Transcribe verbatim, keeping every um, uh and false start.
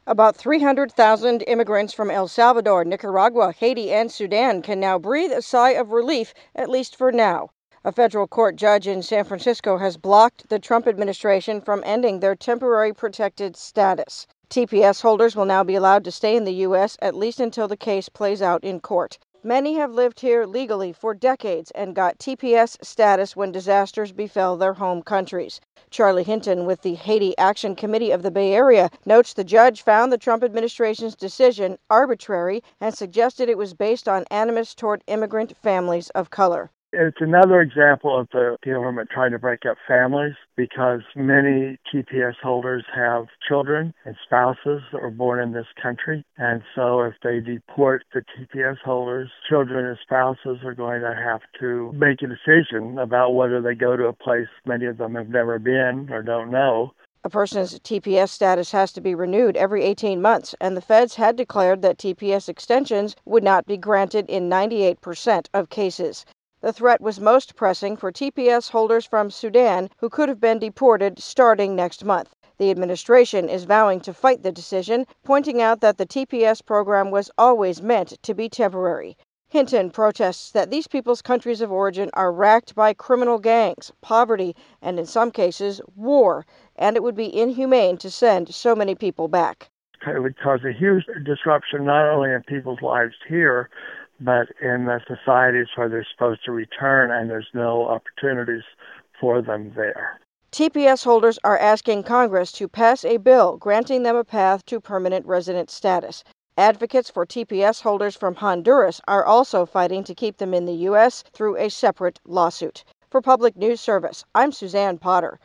About three hundred thousand immigrants from El Salvador, Nicaragua, Haiti, and Sudan can now breathe a sigh of relief, at least for now. A federal court judge in San Francisco has blocked the Trump administration from ending their temporary protected status. T P S holders will now be allowed to stay in the U S at least until the case plays out in court. Many have lived here legally for decades and got T P S status when disasters befell their home countries. Charlie Hinton with the Haiti Action Committee of the Bay Area notes the judge found the Trump administration's decision arbitrary and suggested it was based on animus toward immigrant families of color. It's another example of the government trying to break up families because many T P S holders have children and spouses that were born in this country. And so if they deport the T P S holders, children and spouses are going to have to make a decision about whether they go to a place many of them have never been or don't know. A person's T P S status has to be renewed every eighteen months, and the feds had declared that T P S extensions would not be granted in ninety-eight percent of cases. The threat was most pressing for T P S holders from Sudan who could have been deported starting next month. The administration is vowing to fight the decision, pointing out that the T P S program was always meant to be temporary. Hinton protests that these people's countries of origin are racked by criminal gangs, poverty, and in some cases, war, and it would be inhumane to send so many people back. It would cause a huge disruption not only in people's lives here, but in the societies where they're supposed to return and there's no opportunities for them there. T P S holders are asking Congress to pass a bill granting them a path to permanent resident status. Advocates for T P S holders from Honduras are also fighting to keep them in the U S through a separate lawsuit. For Public News Service, I'm Suzanne Potter.